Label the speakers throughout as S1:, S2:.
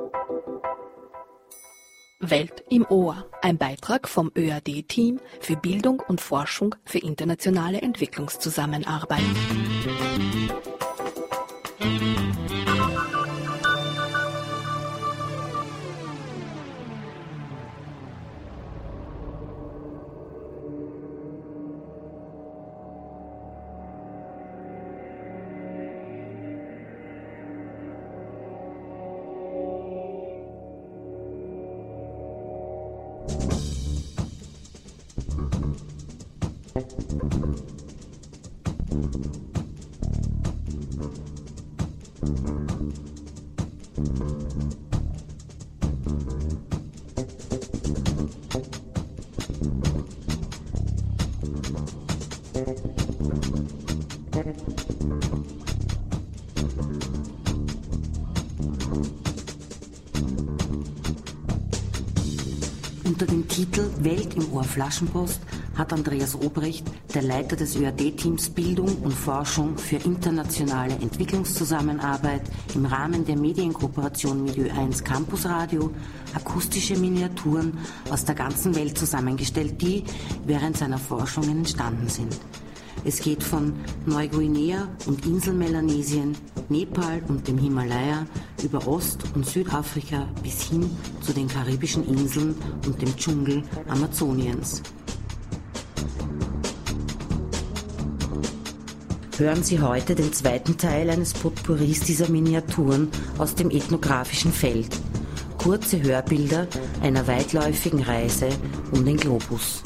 S1: Welt im Ohr, ein Beitrag vom ÖAD-Team für Bildung und Forschung für internationale Entwicklungszusammenarbeit.
S2: Unter dem Titel Welt im Ohr Flaschenpost hat Andreas Obrecht, der Leiter des ÖAD-Teams Bildung und Forschung für internationale Entwicklungszusammenarbeit im Rahmen der Medienkooperation Milieu 1 Campus Radio, akustische Miniaturen aus der ganzen Welt zusammengestellt, die während seiner Forschungen entstanden sind. Es geht von Neuguinea und Inselmelanesien, Nepal und dem Himalaya über Ost- und Südafrika bis hin zu den karibischen Inseln und dem Dschungel Amazoniens. Hören Sie heute den zweiten Teil eines Potpourris dieser Miniaturen aus dem ethnografischen Feld. Kurze Hörbilder einer weitläufigen Reise um den Globus.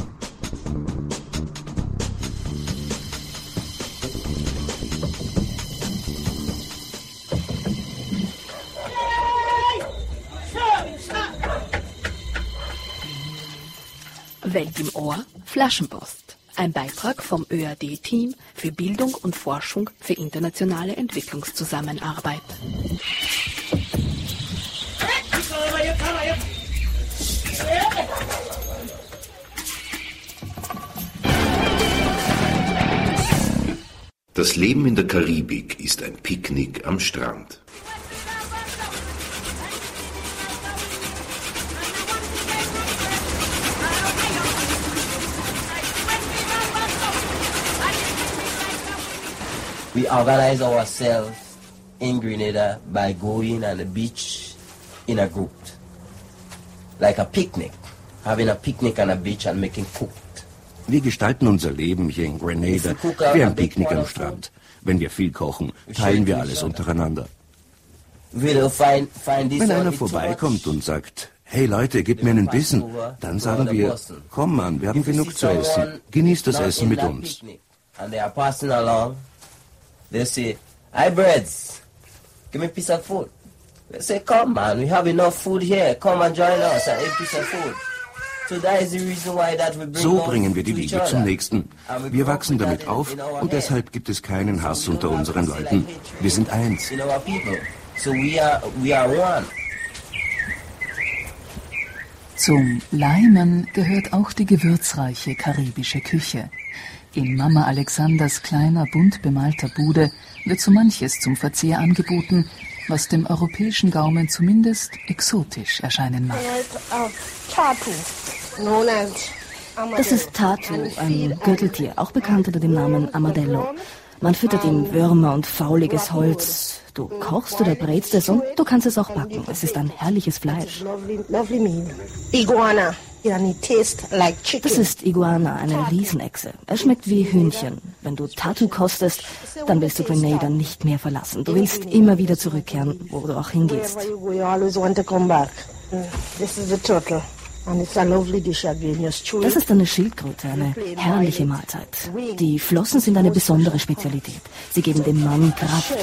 S1: Welt im Ohr, Flaschenpost. Ein Beitrag vom ÖAD-Team für Bildung und Forschung für internationale Entwicklungszusammenarbeit.
S3: Das Leben in der Karibik ist ein Picknick am Strand.
S4: We organize ourselves in Grenada by going on the beach in a group. Like a picnic. Having a picnic on a beach and making cooked.
S5: Wir gestalten unser Leben hier in Grenada wie ein Picknick am Strand. Wenn wir viel kochen, teilen wir alles untereinander. Wenn einer vorbeikommt und sagt, hey Leute, gib mir einen Bissen, dann sagen wir, komm Mann, wir haben genug zu essen. Genieß das Essen mit uns.
S4: They say, "Hi, birds, give me a piece of food." They say, "Come, man, we have enough food here. Come and join us and eat a piece of food." So that is the reason why that we bring.
S5: So bringen wir die Liebe zum Nächsten. Wir wachsen damit auf und deshalb gibt es keinen Hass unter unseren Leuten. Wir sind eins.
S4: In our people, so we are one.
S6: Zum Leimen gehört auch die gewürzreiche karibische Küche. In Mama Alexanders kleiner, bunt bemalter Bude wird so manches zum Verzehr angeboten, was dem europäischen Gaumen zumindest exotisch erscheinen mag.
S7: Das ist Tatu, ein Gürteltier, auch bekannt unter dem Namen Armadillo. Man füttert ihm Würmer und fauliges Holz. Du kochst oder brätst es und du kannst es auch backen. Es ist ein herrliches Fleisch. Das ist Iguana, eine Riesenechse. Er schmeckt wie Hühnchen. Wenn du Tatu kostest, dann willst du Grenada nicht mehr verlassen. Du willst immer wieder zurückkehren, wo du auch hingehst. Das ist eine Schildkröte, eine herrliche Mahlzeit. Die Flossen sind eine besondere Spezialität. Sie geben dem Mann Kraft.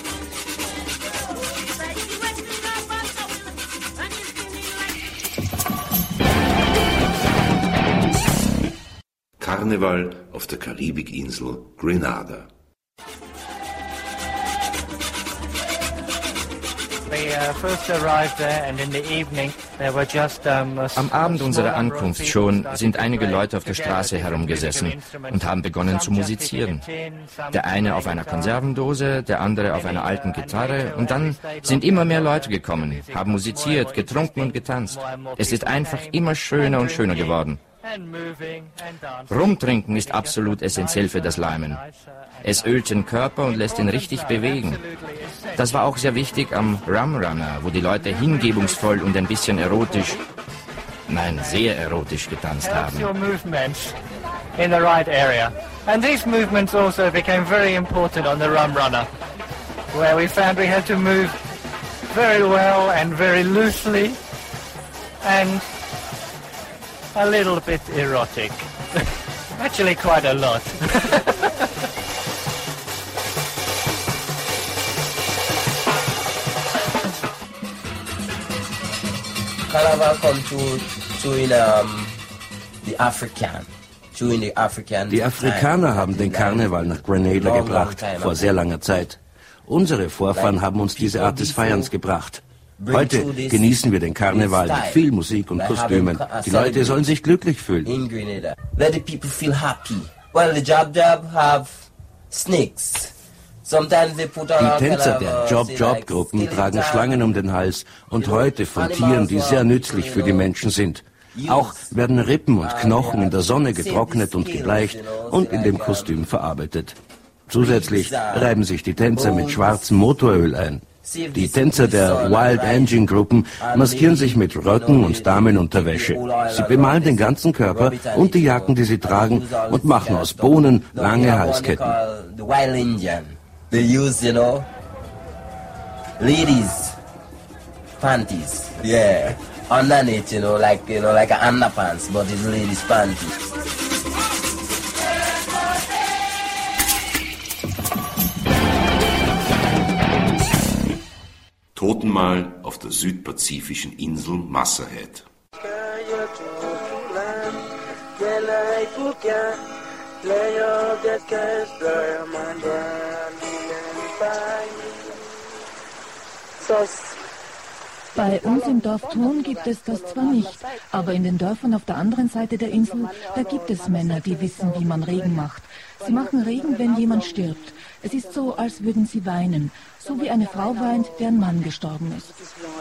S3: Karneval auf der Karibikinsel Grenada.
S8: Am Abend unserer Ankunft schon sind einige Leute auf der Straße herumgesessen und haben begonnen zu musizieren. Der eine auf einer Konservendose, der andere auf einer alten Gitarre, und dann sind immer mehr Leute gekommen, haben musiziert, getrunken und getanzt. Es ist einfach immer schöner und schöner geworden. Rumtrinken ist absolut essentiell für das Leimen. Es ölt den Körper und lässt ihn richtig bewegen. Das war auch sehr wichtig am Rum Runner, wo die Leute hingebungsvoll und ein bisschen erotisch, nein, sehr erotisch getanzt haben.
S9: In the right area. And these movements also became very important on the Rum Runner, where we found we had to move very well and very loosely and a little bit erotic. Actually quite a lot.
S4: Carnival come to in the African.
S5: Die Afrikaner haben den Karneval nach Grenada gebracht, vor sehr langer Zeit. Unsere Vorfahren haben uns diese Art des Feierns gebracht. Heute genießen wir den Karneval mit viel Musik und Kostümen. Die Leute sollen sich glücklich fühlen.
S4: Let the people feel happy. Well, the Jab have snakes.
S5: Die Tänzer der Job-Job-Gruppen tragen Schlangen um den Hals und Häute von Tieren, die sehr nützlich für die Menschen sind. Auch werden Rippen und Knochen in der Sonne getrocknet und gebleicht und in dem Kostüm verarbeitet. Zusätzlich reiben sich die Tänzer mit schwarzem Motoröl ein. Die Tänzer der Wild Engine Gruppen maskieren sich mit Röcken und Damenunterwäsche. Sie bemalen den ganzen Körper und die Jacken, die sie tragen, und machen aus Bohnen lange Halsketten.
S4: They use, ladies' panties, yeah, underneath, like an underpants, but it's ladies' panties.
S3: Totenmahl auf der südpazifischen Insel Massahead.
S10: Bei uns im Dorf Thun gibt es das zwar nicht, aber in den Dörfern auf der anderen Seite der Insel, da gibt es Männer, die wissen, wie man Regen macht. Sie machen Regen, wenn jemand stirbt. Es ist so, als würden sie weinen, so wie eine Frau weint, deren Mann gestorben ist.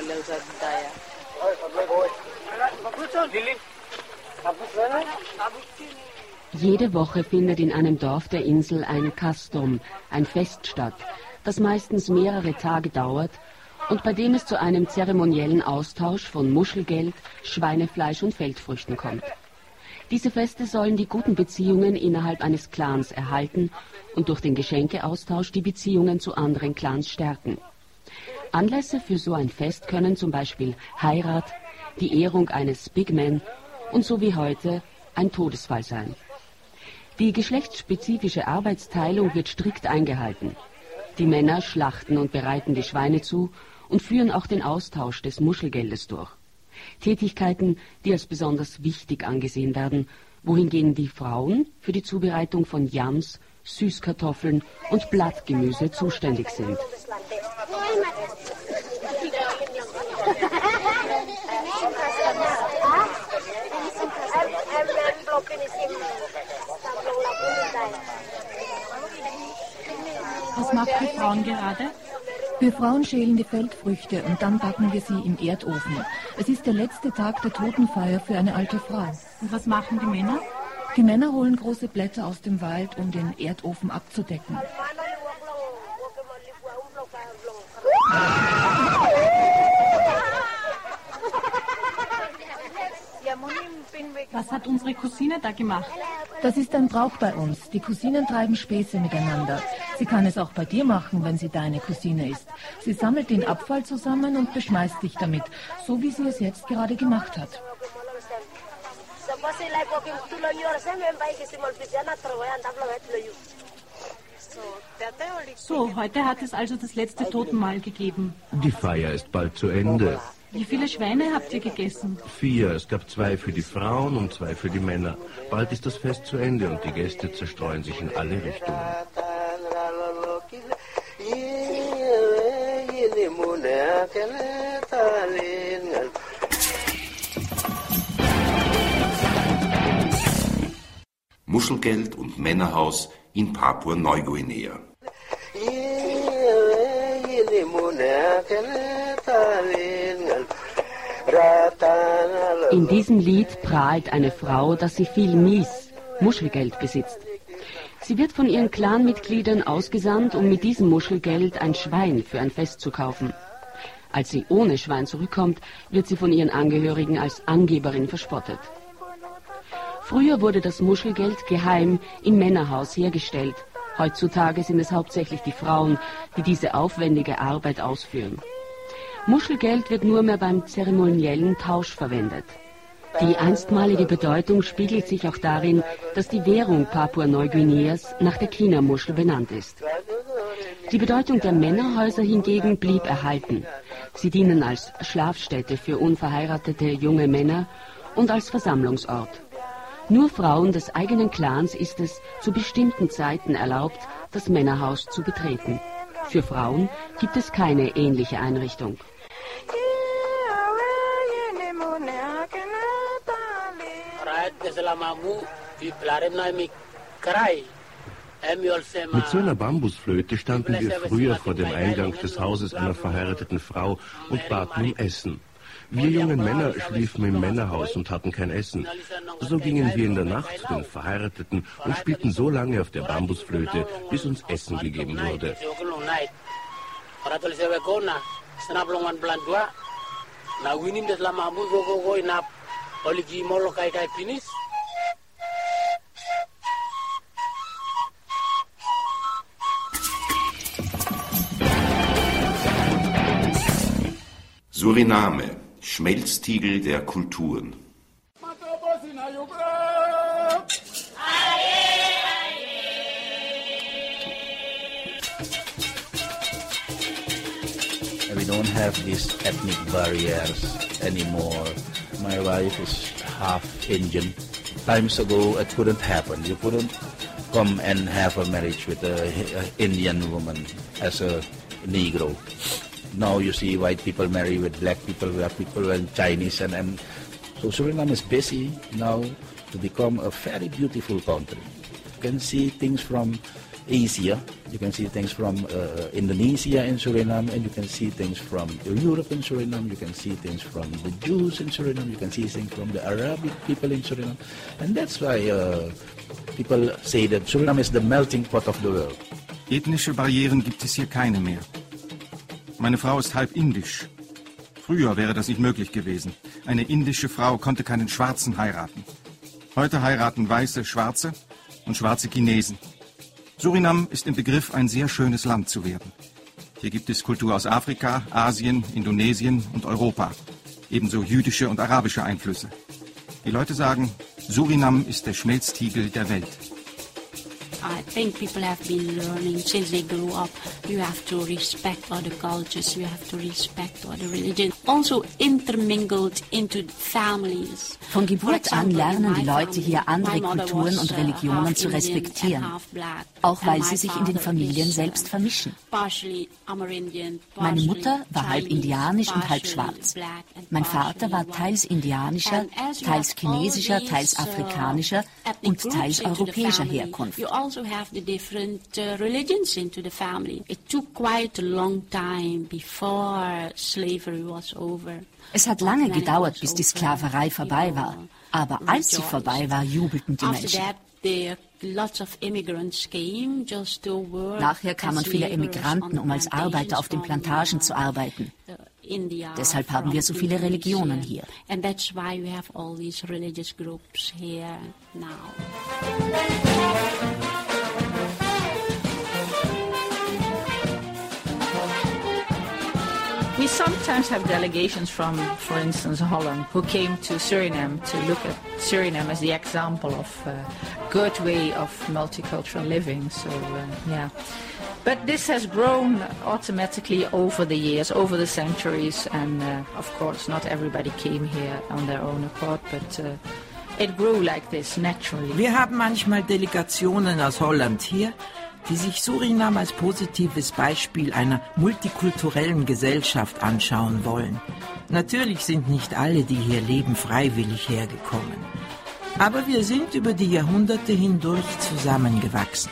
S11: Jede Woche findet in einem Dorf der Insel ein Kastom, ein Fest statt, das meistens mehrere Tage dauert und bei dem es zu einem zeremoniellen Austausch von Muschelgeld, Schweinefleisch und Feldfrüchten kommt. Diese Feste sollen die guten Beziehungen innerhalb eines Clans erhalten und durch den Geschenkeaustausch die Beziehungen zu anderen Clans stärken. Anlässe für so ein Fest können zum Beispiel Heirat, die Ehrung eines Big Man und so wie heute ein Todesfall sein. Die geschlechtsspezifische Arbeitsteilung wird strikt eingehalten. Die Männer schlachten und bereiten die Schweine zu und führen auch den Austausch des Muschelgeldes durch. Tätigkeiten, die als besonders wichtig angesehen werden, wohingegen die Frauen für die Zubereitung von Yams, Süßkartoffeln und Blattgemüse zuständig sind.
S10: Was macht die Frauen gerade? Wir Frauen schälen die Feldfrüchte und dann backen wir sie im Erdofen. Es ist der letzte Tag der Totenfeier für eine alte Frau.
S12: Und was machen die Männer?
S10: Die Männer holen große Blätter aus dem Wald, um den Erdofen abzudecken.
S12: Was hat unsere Cousine da gemacht?
S10: Das ist ein Brauch bei uns. Die Cousinen treiben Späße miteinander. Sie kann es auch bei dir machen, wenn sie deine Cousine ist. Sie sammelt den Abfall zusammen und beschmeißt dich damit, so wie sie es jetzt gerade gemacht hat.
S12: So, heute hat es also das letzte Totenmahl gegeben.
S5: Die Feier ist bald zu Ende.
S12: Wie viele Schweine habt ihr gegessen?
S5: 4. Es gab 2 für die Frauen und 2 für die Männer. Bald ist das Fest zu Ende und die Gäste zerstreuen sich in alle Richtungen.
S3: Muschelgeld und Männerhaus in Papua-Neuguinea.
S11: In diesem Lied prahlt eine Frau, dass sie viel Mies, Muschelgeld besitzt. Sie wird von ihren Clanmitgliedern ausgesandt, um mit diesem Muschelgeld ein Schwein für ein Fest zu kaufen. Als sie ohne Schwein zurückkommt, wird sie von ihren Angehörigen als Angeberin verspottet. Früher wurde das Muschelgeld geheim im Männerhaus hergestellt. Heutzutage sind es hauptsächlich die Frauen, die diese aufwendige Arbeit ausführen. Muschelgeld wird nur mehr beim zeremoniellen Tausch verwendet. Die einstmalige Bedeutung spiegelt sich auch darin, dass die Währung Papua-Neuguineas nach der Kinamuschel benannt ist. Die Bedeutung der Männerhäuser hingegen blieb erhalten. Sie dienen als Schlafstätte für unverheiratete junge Männer und als Versammlungsort. Nur Frauen des eigenen Clans ist es zu bestimmten Zeiten erlaubt, das Männerhaus zu betreten. Für Frauen gibt es keine ähnliche Einrichtung.
S5: Mit so einer Bambusflöte standen wir früher vor dem Eingang des Hauses einer verheirateten Frau und baten um Essen. Wir jungen Männer schliefen im Männerhaus und hatten kein Essen. So gingen wir in der Nacht zu den Verheirateten und spielten so lange auf der Bambusflöte, bis uns Essen gegeben wurde.
S3: Suriname, Schmelztiegel der Kulturen.
S13: We don't have these ethnic barriers anymore. My wife is half Indian. Times ago, it couldn't happen. You couldn't come and have a marriage with an Indian woman as a Negro. Now you see white people marry with black people and Chinese, and so Suriname is busy now to become a very beautiful country. You can see things from Asia, you can see things from Indonesia in Suriname, and you can see things from Europe in Suriname, you can see things from the Jews in Suriname, you can see things from the Arabic people in Suriname, and that's why people say that Suriname is the melting pot of the world.
S14: Ethnische Barrieren gibt es hier keine mehr. Meine Frau ist halb indisch. Früher wäre das nicht möglich gewesen. Eine indische Frau konnte keinen Schwarzen heiraten. Heute heiraten Weiße Schwarze und Schwarze Chinesen. Surinam ist im Begriff, ein sehr schönes Land zu werden. Hier gibt es Kultur aus Afrika, Asien, Indonesien und Europa. Ebenso jüdische und arabische Einflüsse. Die Leute sagen, Surinam ist der Schmelztiegel der Welt.
S15: I think people have been learning since they grew up. You have to respect other cultures. You have to respect other religions. Also intermingled into families.
S16: Von Geburt an lernen die Leute hier andere Kulturen und Religionen zu respektieren, auch weil sie sich in den Familien selbst vermischen. Meine Mutter war halb indianisch und halb schwarz. Mein Vater war teils indianischer, teils chinesischer, teils afrikanischer und teils europäischer Herkunft.
S15: Also have the different religions into the family. It took quite a long time before slavery was over.
S16: Es hat lange gedauert, bis die Sklaverei vorbei war. Aber als sie vorbei war, jubelten die Menschen. Nachher kamen viele Emigranten, um als Arbeiter auf den Plantagen zu arbeiten. Deshalb haben wir so viele Religionen hier.
S15: And that's why we have all these religious groups here now.
S17: We sometimes have delegations from, for instance, Holland, who came to Suriname to look at Suriname as the example of a good way of multicultural living. So, yeah. But this has grown automatically over the years, over the centuries, and of course not everybody came here on their own accord, but it grew like this naturally.
S18: Wir haben manchmal Delegationen aus Holland hier, die sich Suriname als positives Beispiel einer multikulturellen Gesellschaft anschauen wollen. Natürlich sind nicht alle, die hier leben, freiwillig hergekommen. Aber wir sind über die Jahrhunderte hindurch zusammengewachsen.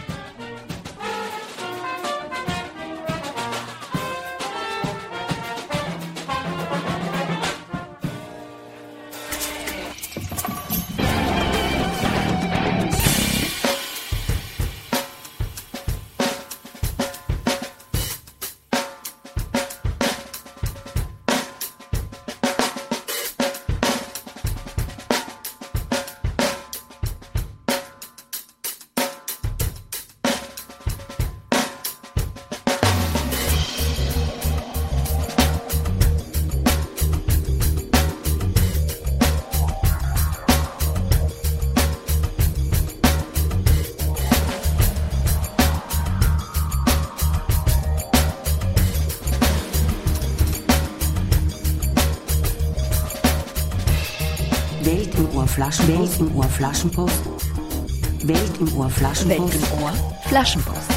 S2: Welt im Ohr Flaschenpost. Welt im Ohr Flaschenpost.
S1: Welt im Ohr Flaschenpost.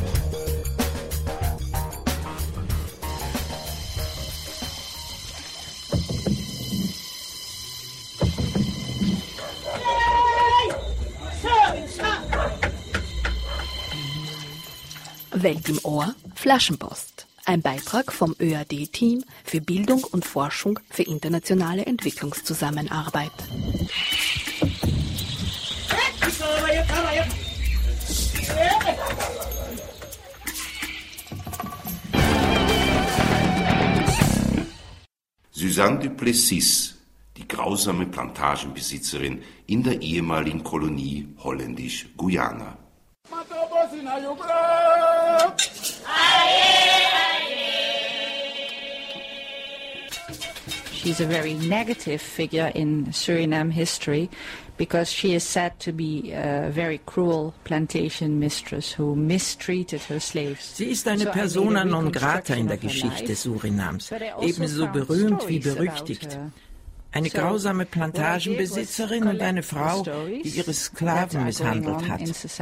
S1: Welt im Ohr Flaschenpost. Ein Beitrag vom ÖAD-Team für Bildung und Forschung für internationale Entwicklungszusammenarbeit.
S3: Suzanne du Plessis, die grausame Plantagenbesitzerin in der ehemaligen Kolonie Holländisch-Guyana.
S17: She's a very negative figure in Suriname history because she is said to be a very cruel plantation mistress who mistreated her slaves.
S18: Sie ist eine Persona non grata in der Geschichte Surinams, ebenso berühmt wie berüchtigt. Eine grausame Plantagenbesitzerin und eine Frau, die ihre Sklaven misshandelt hat.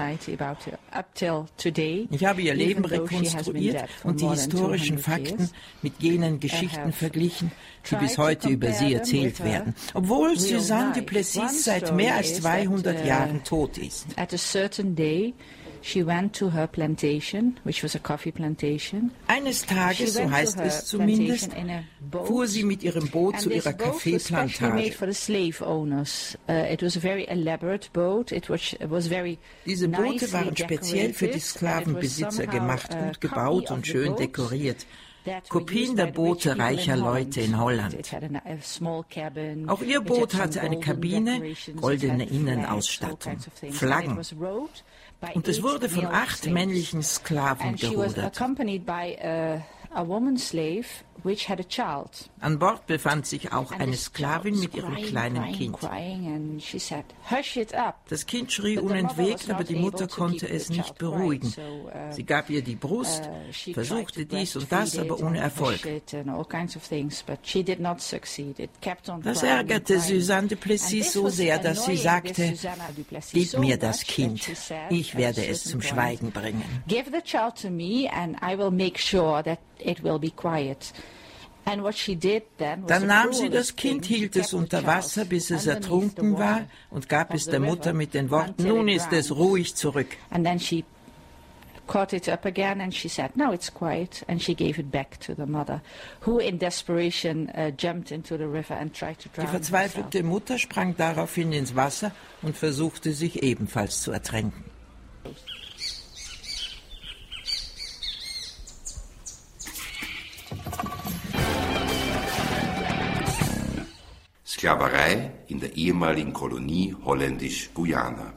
S18: Ich habe ihr Leben rekonstruiert und die historischen Fakten mit jenen Geschichten verglichen, die bis heute über sie erzählt werden, obwohl Suzanne du Plessis seit mehr als 200 Jahren tot ist.
S17: She went to her plantation, which was a coffee plantation.
S18: Eines Tages, so heißt es zumindest, fuhr sie mit ihrem Boot zu ihrer Kaffeeplantage. Diese Boote waren speziell für die Sklavenbesitzer gemacht, gut gebaut und schön dekoriert. Kopien der Boote reicher Leute in Holland. Auch ihr Boot hatte eine Kabine, goldene Innenausstattung, Flaggen. Und es wurde von 8 männlichen Sklaven gerudert. An Bord befand sich auch eine Sklavin mit ihrem kleinen Kind. Das Kind schrie unentwegt, aber die Mutter konnte es nicht beruhigen. Sie gab ihr die Brust, versuchte dies und das, aber ohne Erfolg. Das ärgerte Suzanne du Plessis so sehr, dass sie sagte, gib mir das Kind, ich werde es zum Schweigen bringen.
S17: Give the child to me and I will make sure that it will be quiet.
S18: Dann nahm sie das Kind, hielt es unter Wasser, bis es ertrunken war, und gab es der Mutter mit den Worten, nun ist es ruhig, zurück.
S17: Caught it up again and she said, "No, it's quiet," and she gave it back to the mother, who in desperation jumped into the river and tried to drown.
S18: Die verzweifelte Mutter sprang daraufhin ins Wasser und versuchte sich ebenfalls zu ertränken.
S3: Sklaverei in der ehemaligen Kolonie Holländisch-Guyana.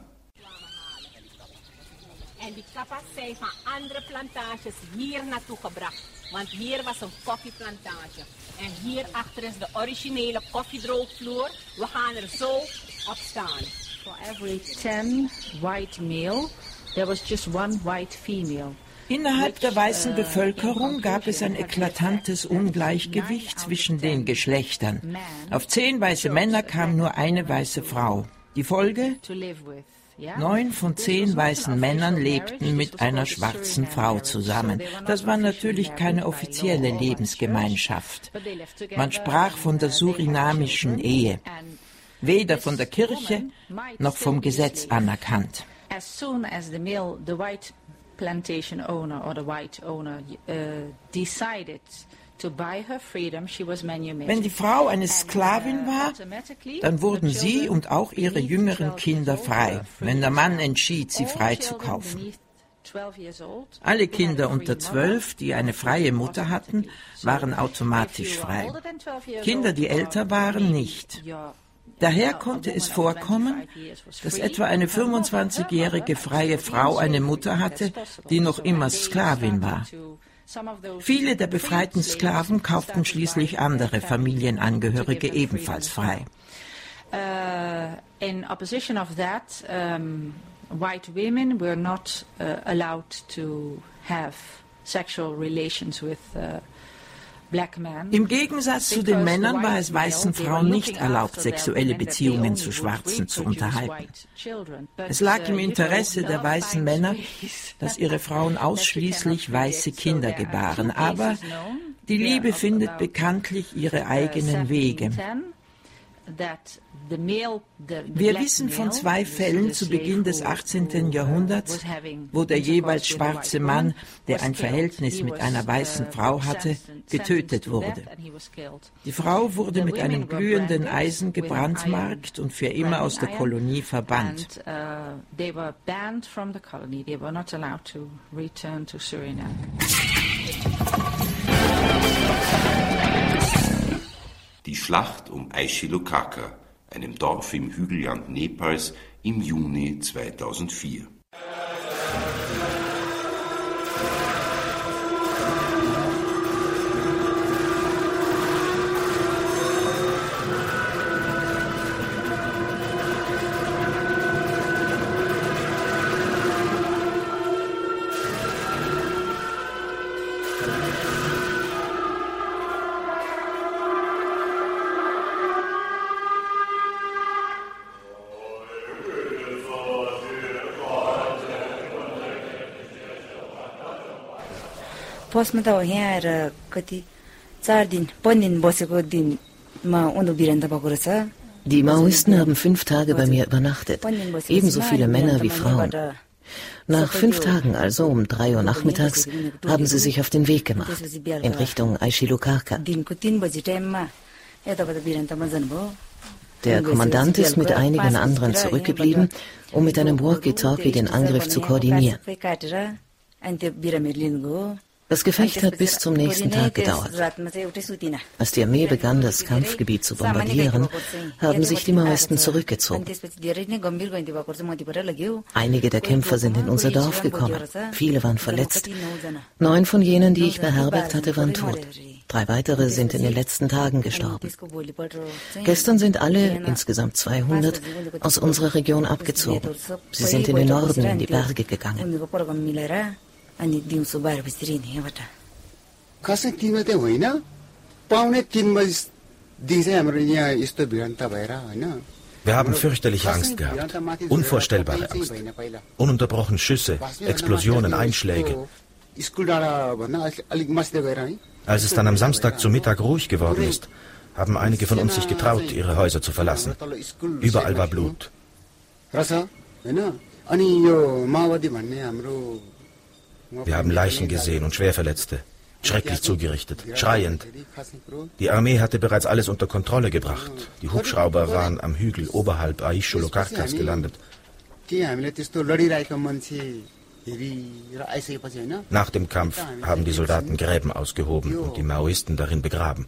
S19: En die kapasei van andere plantages hier naartoe gebracht. Want hier was een koffieplantage. En hier achter is de originele koffiedroogvloer. We gaan er zo op staan.
S17: For every 10 white male, there was just 1 white female.
S18: Innerhalb der weißen Bevölkerung gab es ein eklatantes Ungleichgewicht zwischen den Geschlechtern. Auf 10 weiße Männer kam nur eine weiße Frau. Die Folge? 9 von 10 weißen Männern lebten mit einer schwarzen Frau zusammen. Das war natürlich keine offizielle Lebensgemeinschaft. Man sprach von der surinamischen Ehe, weder von der Kirche noch vom Gesetz anerkannt.
S17: Plantation owner or the white owner decided to buy her freedom, she was manumitted.
S18: Wenn die Frau eine Sklavin war, dann wurden sie und auch ihre jüngeren Kinder frei, wenn der Mann entschied, sie freizukaufen. Alle Kinder unter 12, die eine freie Mutter hatten, waren automatisch frei. Kinder, die älter waren, nicht. Daher konnte es vorkommen, dass etwa eine 25-jährige freie Frau eine Mutter hatte, die noch immer Sklavin war. Viele der befreiten Sklaven kauften schließlich andere Familienangehörige ebenfalls frei.
S17: In opposition of that, white women were not allowed to have sexual relations with
S18: Im Gegensatz zu den Männern war es weißen Frauen nicht erlaubt, sexuelle Beziehungen zu Schwarzen zu unterhalten. Es lag im Interesse der weißen Männer, dass ihre Frauen ausschließlich weiße Kinder gebaren. Aber die Liebe findet bekanntlich ihre eigenen Wege. Wir wissen von 2 Fällen zu Beginn des 18. Jahrhunderts, wo der jeweils schwarze Mann, der ein Verhältnis mit einer weißen Frau hatte, getötet wurde. Die Frau wurde mit einem glühenden Eisen gebrandmarkt und für immer aus der Kolonie verbannt.
S3: Die Schlacht um Aishilokaka, einem Dorf im Hügelland Nepals, im Juni 2004.
S20: Die Maoisten haben 5 Tage bei mir übernachtet, ebenso viele Männer wie Frauen. Nach 5 Tagen, also um 3 Uhr nachmittags, haben sie sich auf den Weg gemacht, in Richtung Aishilokaka. Der Kommandant ist mit einigen anderen zurückgeblieben, um mit einem Walkie-Talkie den Angriff zu koordinieren. Das Gefecht hat bis zum nächsten Tag gedauert. Als die Armee begann, das Kampfgebiet zu bombardieren, haben sich die Maoisten zurückgezogen. Einige der Kämpfer sind in unser Dorf gekommen. Viele waren verletzt. 9 von jenen, die ich beherbergt hatte, waren tot. 3 weitere sind in den letzten Tagen gestorben. Gestern sind alle, insgesamt 200, aus unserer Region abgezogen. Sie sind in den Norden, in die Berge gegangen.
S21: Wir haben fürchterliche Angst gehabt, unvorstellbare Angst. Ununterbrochen Schüsse, Explosionen, Einschläge. Als es dann am Samstag zu Mittag ruhig geworden ist, haben einige von uns sich getraut, ihre Häuser zu verlassen. Überall war Blut. Wir haben Leichen gesehen und Schwerverletzte, schrecklich zugerichtet, schreiend. Die Armee hatte bereits alles unter Kontrolle gebracht. Die Hubschrauber waren am Hügel oberhalb Aishilokaka gelandet. Nach dem Kampf haben die Soldaten Gräben ausgehoben und die Maoisten darin begraben.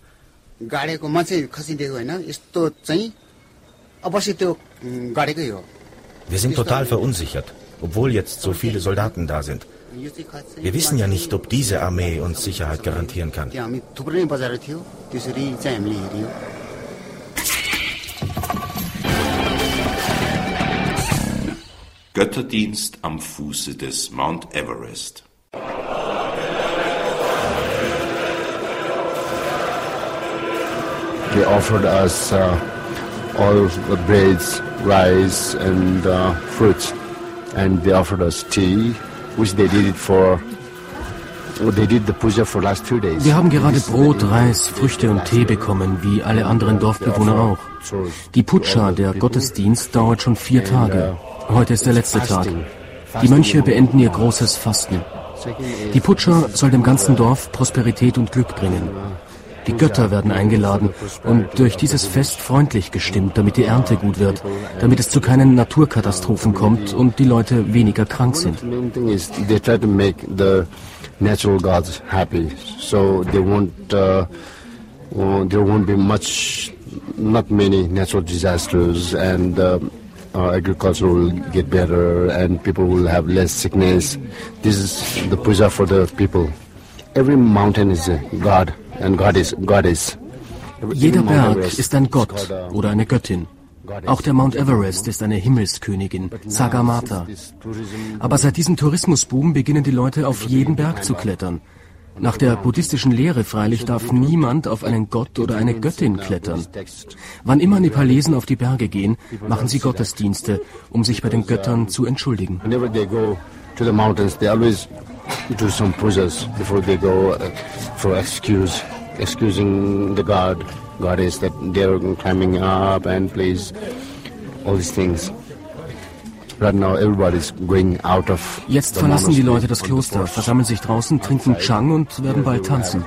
S21: Wir sind total verunsichert, obwohl jetzt so viele Soldaten da sind. Wir wissen ja nicht, ob diese Armee uns Sicherheit garantieren kann.
S3: Götterdienst am Fuße des Mount Everest.
S22: They offered us all the breads, rice and fruits.
S6: and they offered us tea, which they did it for. They did the puja for last 2 days.
S22: Wir haben gerade Brot, Reis, Früchte und Tee bekommen, wie alle anderen Dorfbewohner auch. Die Puja, der Gottesdienst, dauert schon 4 Tage. Heute ist der letzte Tag. Die Mönche beenden ihr großes Fasten. Die Puja soll dem ganzen Dorf Prosperität und Glück bringen. Die Götter werden eingeladen und durch dieses Fest freundlich gestimmt, damit die Ernte gut wird, damit es zu keinen Naturkatastrophen kommt und die Leute weniger krank sind.
S6: They try to make the natural gods happy, so there won't be not many natural disasters, and agriculture will get better, and people will have less sickness. This is the puja for the people. Every mountain is a god. And goddess.
S22: Jeder Berg ist ein Gott oder eine Göttin. Auch der Mount Everest ist eine Himmelskönigin, Sagamata. Aber seit diesem Tourismusboom beginnen die Leute auf jeden Berg zu klettern. Nach der buddhistischen Lehre freilich darf niemand auf einen Gott oder eine Göttin klettern. Wann immer Nepalesen auf die Berge gehen, machen sie Gottesdienste, um sich bei den Göttern zu entschuldigen.
S6: To the mountains, they always do some pujas before they go for excusing the goddess that they're climbing up and please all these things. Right now everybody's going out of.
S22: Jetzt verlassen die Leute das Kloster, versammeln sich draußen, trinken Chang und werden bald tanzen.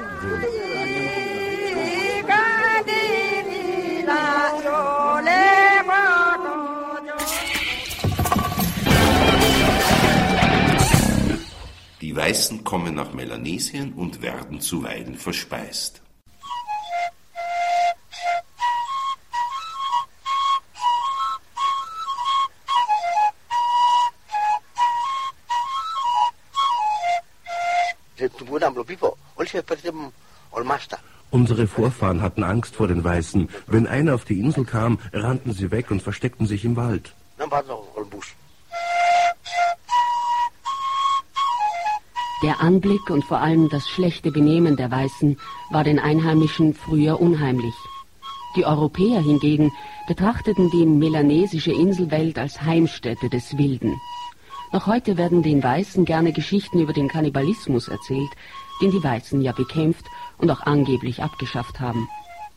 S3: Die Weißen kommen nach Melanesien und werden zuweilen verspeist.
S5: Unsere Vorfahren hatten Angst vor den Weißen. Wenn einer auf die Insel kam, rannten sie weg und versteckten sich im Wald.
S11: Der Anblick und vor allem das schlechte Benehmen der Weißen war den Einheimischen früher unheimlich. Die Europäer hingegen betrachteten die melanesische Inselwelt als Heimstätte des Wilden. Noch heute werden den Weißen gerne Geschichten über den Kannibalismus erzählt, den die Weißen ja bekämpft und auch angeblich abgeschafft haben.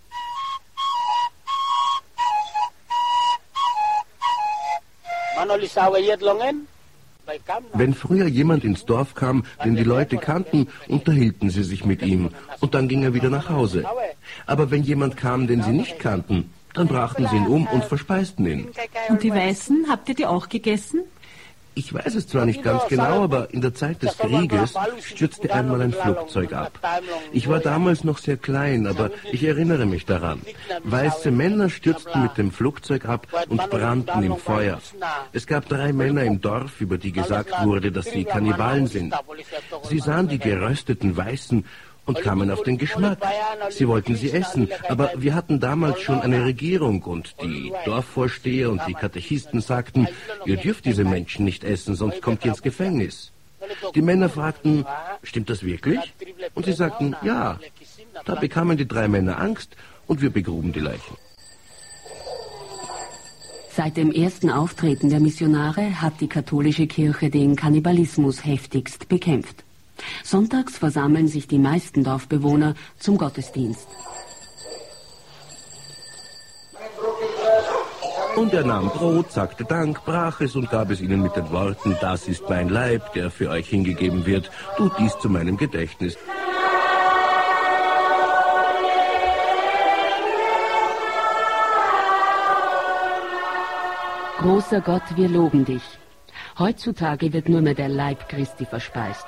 S5: Wenn früher jemand ins Dorf kam, den die Leute kannten, unterhielten sie sich mit ihm und dann ging er wieder nach Hause. Aber wenn jemand kam, den sie nicht kannten, dann brachten sie ihn um und verspeisten ihn.
S12: Und die Weißen, habt ihr die auch gegessen?
S5: Ich weiß es zwar nicht ganz genau, aber in der Zeit des Krieges stürzte einmal ein Flugzeug ab. Ich war damals noch sehr klein, aber ich erinnere mich daran. Weiße Männer stürzten mit dem Flugzeug ab und brannten im Feuer. Es gab 3 Männer im Dorf, über die gesagt wurde, dass sie Kannibalen sind. Sie sahen die gerösteten Weißen und kamen auf den Geschmack. Sie wollten sie essen, aber wir hatten damals schon eine Regierung und die Dorfvorsteher und die Katechisten sagten, ihr dürft diese Menschen nicht essen, sonst kommt ihr ins Gefängnis. Die Männer fragten, stimmt das wirklich? Und sie sagten, ja. Da bekamen die 3 Männer Angst und wir begruben die Leichen.
S11: Seit dem ersten Auftreten der Missionare hat die katholische Kirche den Kannibalismus heftigst bekämpft. Sonntags versammeln sich die meisten Dorfbewohner zum Gottesdienst.
S5: Und er nahm Brot, sagte Dank, brach es und gab es ihnen mit den Worten, das ist mein Leib, der für euch hingegeben wird, tut dies zu meinem Gedächtnis.
S11: Großer Gott, wir loben dich. Heutzutage wird nur mehr der Leib Christi verspeist.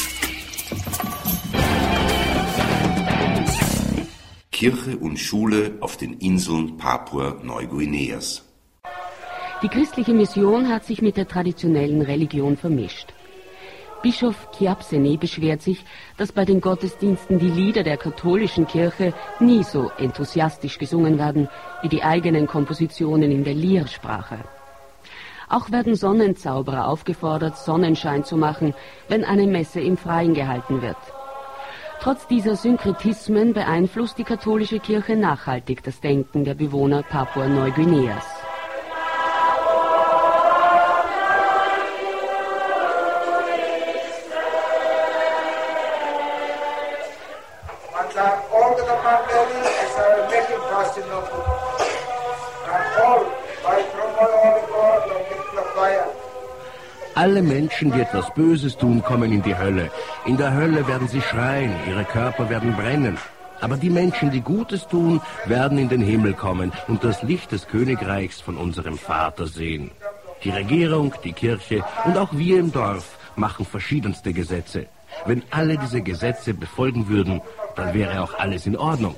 S3: Kirche und Schule auf den Inseln Papua-Neuguineas.
S11: Die christliche Mission hat sich mit der traditionellen Religion vermischt. Bischof Kiapsene beschwert sich, dass bei den Gottesdiensten die Lieder der katholischen Kirche nie so enthusiastisch gesungen werden wie die eigenen Kompositionen in der Lirsprache. Auch werden Sonnenzauberer aufgefordert, Sonnenschein zu machen, wenn eine Messe im Freien gehalten wird. Trotz dieser Synkretismen beeinflusst die katholische Kirche nachhaltig das Denken der Bewohner Papua-Neuguineas.
S5: Alle Menschen, die etwas Böses tun, kommen in die Hölle. In der Hölle werden sie schreien, ihre Körper werden brennen. Aber die Menschen, die Gutes tun, werden in den Himmel kommen und das Licht des Königreichs von unserem Vater sehen. Die Regierung, die Kirche und auch wir im Dorf machen verschiedenste Gesetze. Wenn alle diese Gesetze befolgen würden, dann wäre auch alles in Ordnung.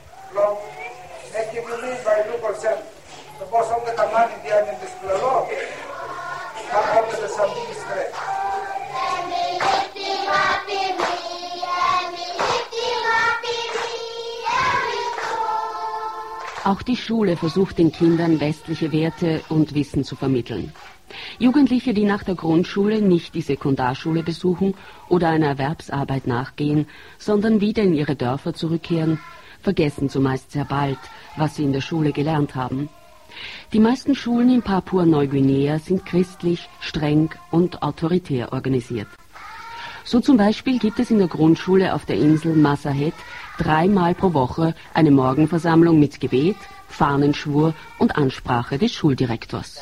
S11: Auch die Schule versucht den Kindern westliche Werte und Wissen zu vermitteln. Jugendliche, die nach der Grundschule nicht die Sekundarschule besuchen oder einer Erwerbsarbeit nachgehen, sondern wieder in ihre Dörfer zurückkehren, vergessen zumeist sehr bald, was sie in der Schule gelernt haben. Die meisten Schulen in Papua-Neuguinea sind christlich, streng und autoritär organisiert. So zum Beispiel gibt es in der Grundschule auf der Insel Massahet 3-mal pro Woche eine Morgenversammlung mit Gebet, Fahnenschwur und Ansprache des Schuldirektors.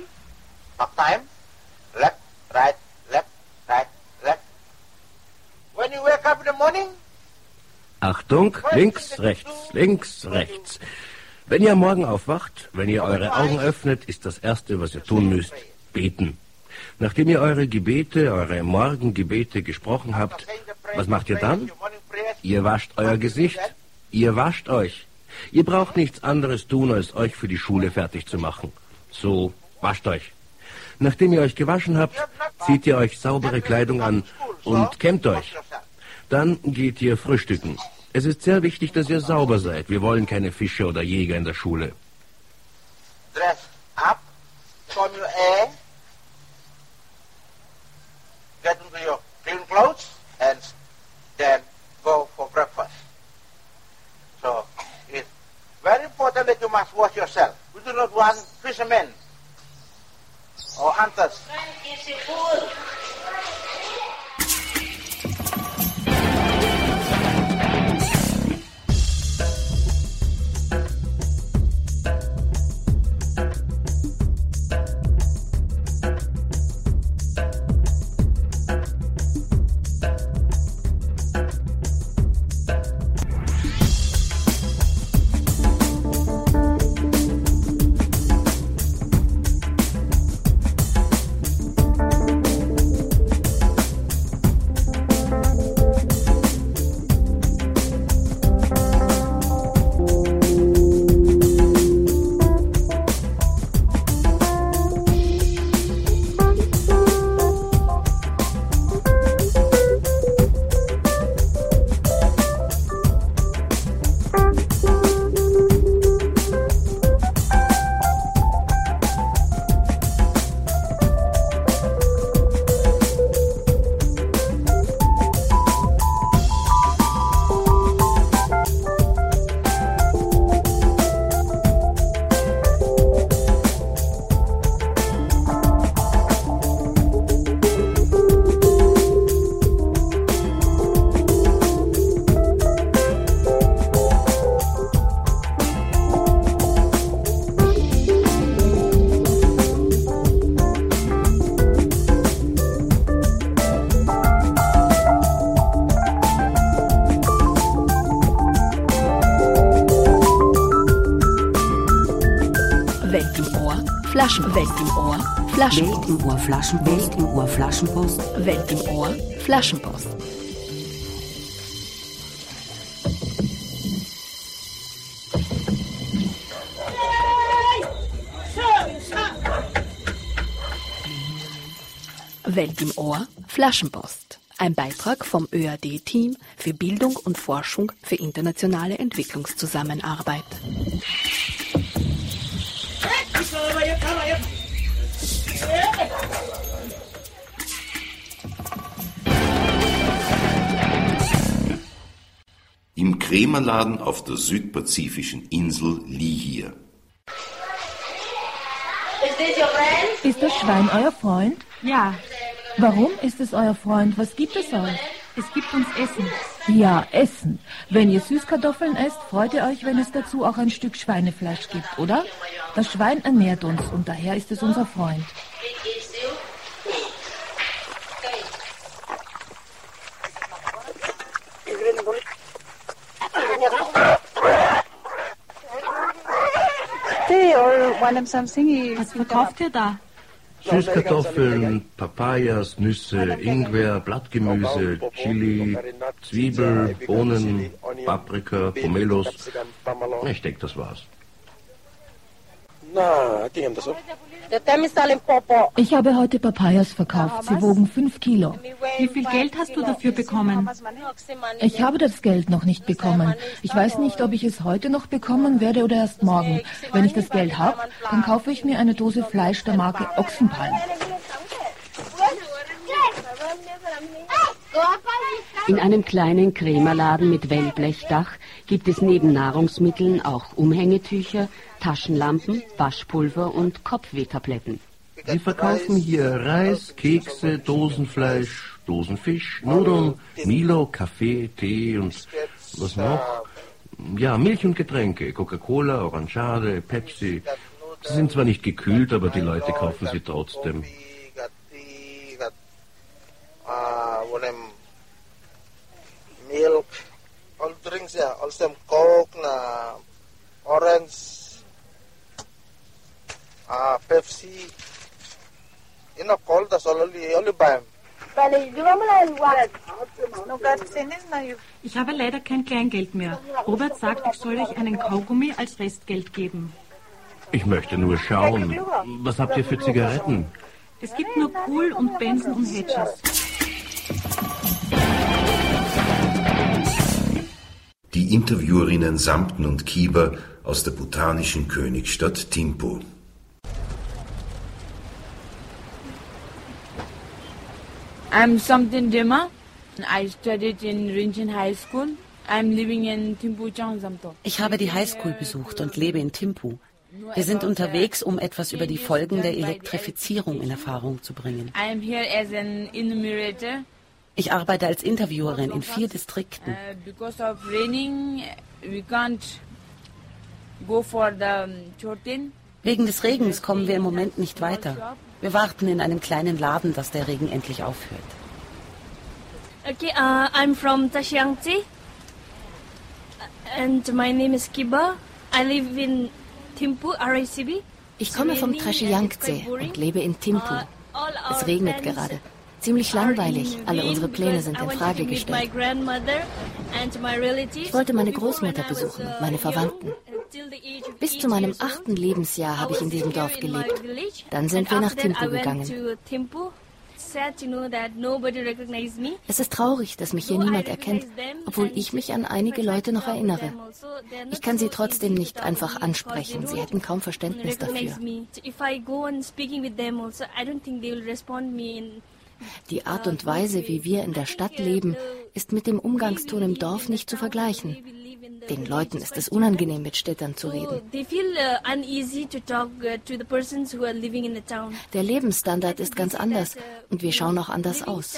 S5: Achtung, links, rechts. Wenn ihr morgen aufwacht, wenn ihr eure Augen öffnet, ist das Erste, was ihr tun müsst, beten. Nachdem ihr eure Gebete, eure Morgengebete gesprochen habt, was macht ihr dann? Ihr wascht euer Gesicht, ihr wascht euch. Ihr braucht nichts anderes tun, als euch für die Schule fertig zu machen. So, wascht euch. Nachdem ihr euch gewaschen habt, zieht ihr euch saubere Kleidung an und kämmt euch. Dann geht ihr frühstücken. Es ist sehr wichtig, dass ihr sauber seid. Wir wollen keine Fische oder Jäger in der Schule.
S7: Dress up, comb your hair, get into your clean clothes, and then go for breakfast. So it's very important that you must wash yourself. We do not want fishermen or hunters.
S1: Welt im Ohr, Flaschenpost.
S2: Welt im Ohr, Flaschenpost. Welt im Ohr, Flaschenpost.
S1: Welt im Ohr, Flaschenpost. Welt im Ohr, Flaschenpost. Ein Beitrag vom ÖAD-Team für Bildung und Forschung für internationale Entwicklungszusammenarbeit.
S3: Im Krämerladen auf der südpazifischen Insel Lihir.
S10: Ist das Schwein euer Freund?
S12: Ja.
S10: Warum ist es euer Freund? Was gibt es euch?
S12: Es gibt uns Essen.
S10: Ja, essen. Wenn ihr Süßkartoffeln esst, freut ihr euch, wenn es dazu auch ein Stück Schweinefleisch gibt, oder? Das Schwein ernährt uns und daher ist es unser Freund.
S12: Was verkauft ihr da?
S5: Süßkartoffeln, Papayas, Nüsse, Ingwer, Blattgemüse, Chili, Zwiebel, Bohnen, Paprika, Pomelos. Ich denke, das war's.
S10: Ich habe heute Papayas verkauft. Sie wogen 5 Kilo.
S12: Wie viel Geld hast du dafür bekommen?
S10: Ich habe das Geld noch nicht bekommen. Ich weiß nicht, ob ich es heute noch bekommen werde oder erst morgen. Wenn ich das Geld habe, dann kaufe ich mir eine Dose Fleisch der Marke Ochsenpalm.
S11: In einem kleinen Krämerladen mit Wellblechdach gibt es neben Nahrungsmitteln auch Umhängetücher, Taschenlampen, Waschpulver und Kopfwehtabletten.
S5: Sie verkaufen hier Reis, Kekse, Dosenfleisch, Dosenfisch, Nudeln, Milo, Kaffee, Tee und was noch? Ja, Milch und Getränke, Coca-Cola, Orangeade, Pepsi. Sie sind zwar nicht gekühlt, aber die Leute kaufen sie trotzdem.
S7: Milk, all drinks, yeah, all some Coke, Orange, Pepsi. Cold, that's only buy.
S12: Ich habe leider kein Kleingeld mehr. Robert sagt, ich soll euch einen Kaugummi als Restgeld geben.
S5: Ich möchte nur schauen. Was habt ihr für Zigaretten?
S12: Es gibt nur Kool und Benson und Hedges.
S3: Die Interviewerinnen Samten und Kieber aus der botanischen Königsstadt Thimphu.
S8: I'm Samten Dema. I studied in Rinchen High School. I'm living in Thimphu, Changsamto.
S16: Ich habe die Highschool besucht und lebe in Thimphu. Wir sind unterwegs, um etwas über die Folgen der Elektrifizierung in Erfahrung zu bringen.
S8: I'm here as an enumerator.
S16: Ich arbeite als Interviewerin in 4 Distrikten.
S8: Because of raining, we can't go for the Chotin.
S16: Wegen des Regens kommen wir im Moment nicht weiter. Wir warten in einem kleinen Laden, dass der Regen endlich aufhört.
S9: Okay, I'm from Tashiangzi. And my name is Kiba. I live in Thimphu, RICB.
S23: Ich komme vom Tashiangzi und lebe in Thimphu. Es regnet gerade. Ziemlich langweilig. Alle unsere Pläne sind in Frage gestellt. Ich wollte meine Großmutter besuchen, meine Verwandten. Bis zu meinem 8. Lebensjahr habe ich in diesem Dorf gelebt. Dann sind wir nach Thimphu gegangen. Es ist traurig, dass mich hier niemand erkennt, obwohl ich mich an einige Leute noch erinnere. Ich kann sie trotzdem nicht einfach ansprechen. Sie hätten kaum Verständnis dafür. Die Art und Weise, wie wir in der Stadt leben, ist mit dem Umgangston im Dorf nicht zu vergleichen. Den Leuten ist es unangenehm, mit Städtern zu reden. Der Lebensstandard ist ganz anders und wir schauen auch anders aus.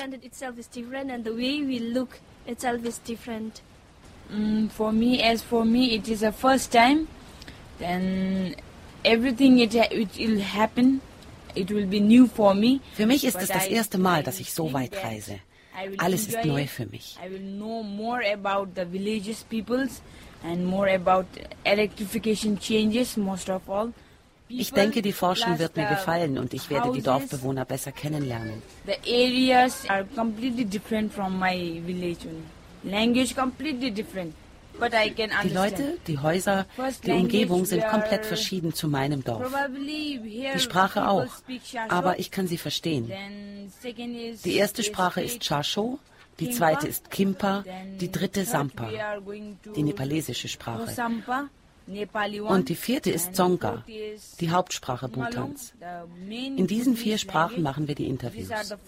S8: For me, it is the first time. Then everything it will happen. It will be new for me.
S16: Für mich ist es das erste Mal, dass ich so weit reise. Alles ist neu für mich.
S8: I will know more about the villages peoples and more about electrification changes most of all.
S16: Ich denke, die Forschung wird mir gefallen und ich werde die Dorfbewohner besser kennenlernen.
S8: The areas are completely different from my village. Language completely different. But I can understand.
S16: Die Leute, die Häuser, die Umgebung sind komplett verschieden zu meinem Dorf. Die Sprache auch, aber ich kann sie verstehen. Die erste Sprache ist Chasho, die zweite ist Kimpa, die dritte Sampa, die nepalesische Sprache. Und die vierte ist Dzongkha, die Hauptsprache Bhutans. In diesen 4 Sprachen machen wir die Interviews.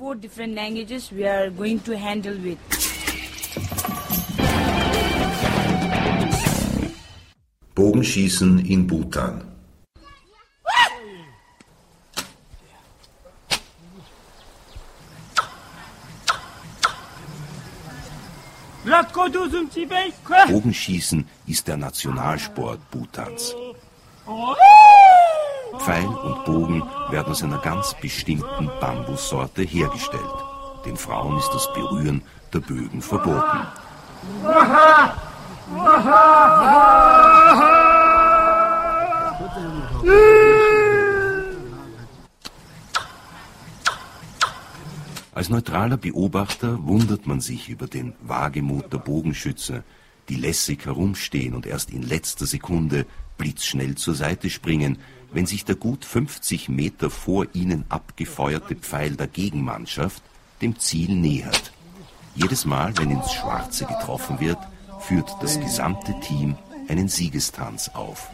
S3: Bogenschießen in Bhutan.
S7: Hey,
S3: Bogenschießen ist der Nationalsport Bhutans. Pfeil und Bogen werden aus einer ganz bestimmten Bambussorte hergestellt. Den Frauen ist das Berühren der Bögen verboten. Als neutraler Beobachter wundert man sich über den Wagemut der Bogenschütze, die lässig herumstehen und erst in letzter Sekunde blitzschnell zur Seite springen, wenn sich der gut 50 Meter vor ihnen abgefeuerte Pfeil der Gegenmannschaft dem Ziel nähert. Jedes Mal, wenn ins Schwarze getroffen wird, führt das gesamte Team einen Siegestanz auf.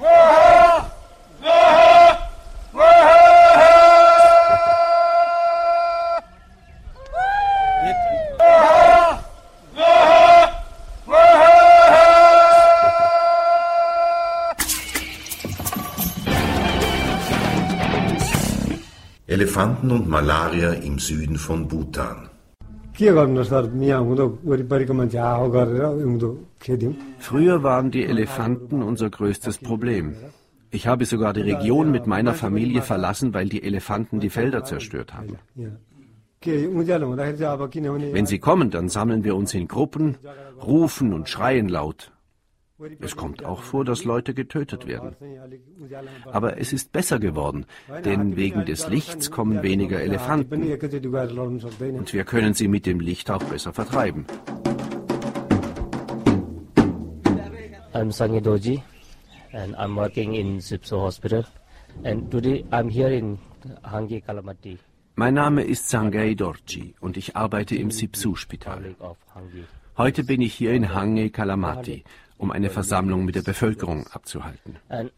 S3: Elefanten und Malaria im Süden von Bhutan.
S4: Früher waren die Elefanten unser größtes Problem. Ich habe sogar die Region mit meiner Familie verlassen, weil die Elefanten die Felder zerstört haben. Wenn sie kommen, dann sammeln wir uns in Gruppen, rufen und schreien laut. Es kommt auch vor, dass Leute getötet werden. Aber es ist besser geworden, denn wegen des Lichts kommen weniger Elefanten. Und wir können sie mit dem Licht auch besser vertreiben.
S13: I'm Sangi Doji and I'm working in Sipso Hospital. And today I'm here in Hangi Kalamati.
S4: Mein Name ist Sangay Dorji und ich arbeite im Sipsu-Spital. Heute bin ich hier in Hangi Kalamati, um eine Versammlung mit der Bevölkerung abzuhalten.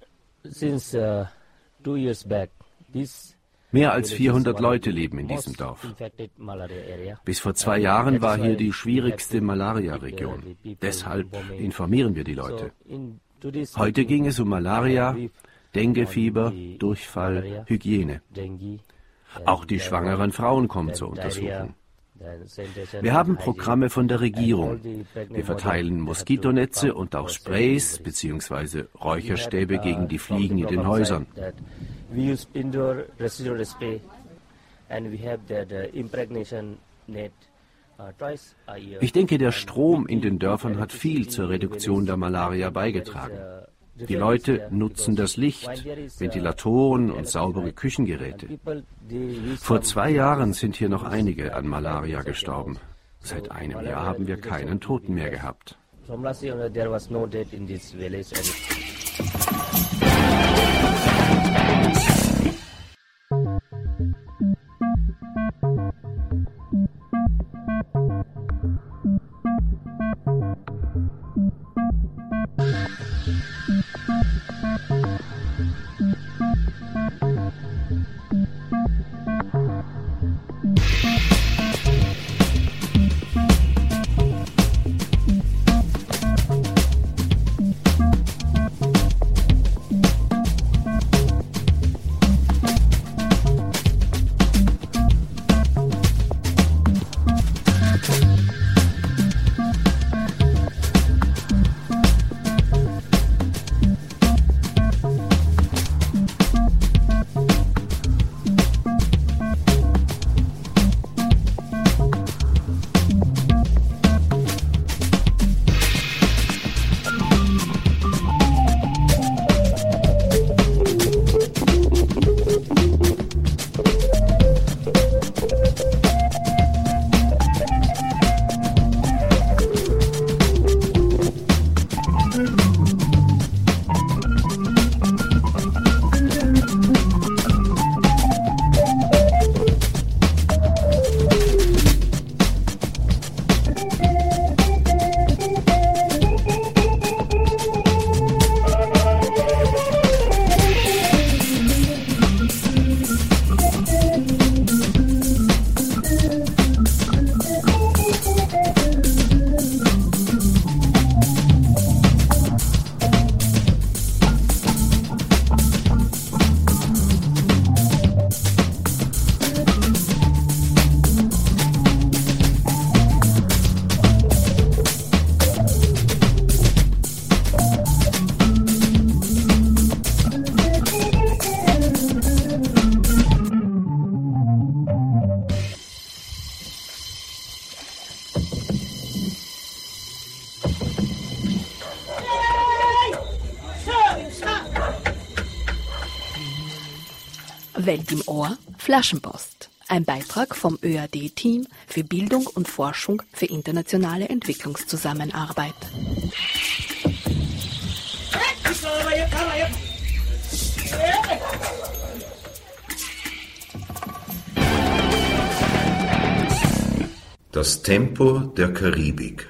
S4: Mehr als 400 Leute leben in diesem Dorf. Bis vor 2 Jahren war hier die schwierigste Malaria-Region. Deshalb informieren wir die Leute. Heute ging es um Malaria, Denguefieber, Durchfall, Hygiene. Auch die schwangeren Frauen kommen zur Untersuchung. Wir haben Programme von der Regierung. Wir verteilen Moskitonetze und auch Sprays bzw. Räucherstäbe gegen die Fliegen in den Häusern. Ich denke, der Strom in den Dörfern hat viel zur Reduktion der Malaria beigetragen. Die Leute nutzen das Licht, Ventilatoren und saubere Küchengeräte. Vor 2 Jahren sind hier noch einige an Malaria gestorben. Seit einem Jahr haben wir keinen Toten mehr gehabt.
S1: Welt im Ohr, Flaschenpost. Ein Beitrag vom ÖAD-Team für Bildung und Forschung für internationale Entwicklungszusammenarbeit.
S3: Das Tempo der Karibik.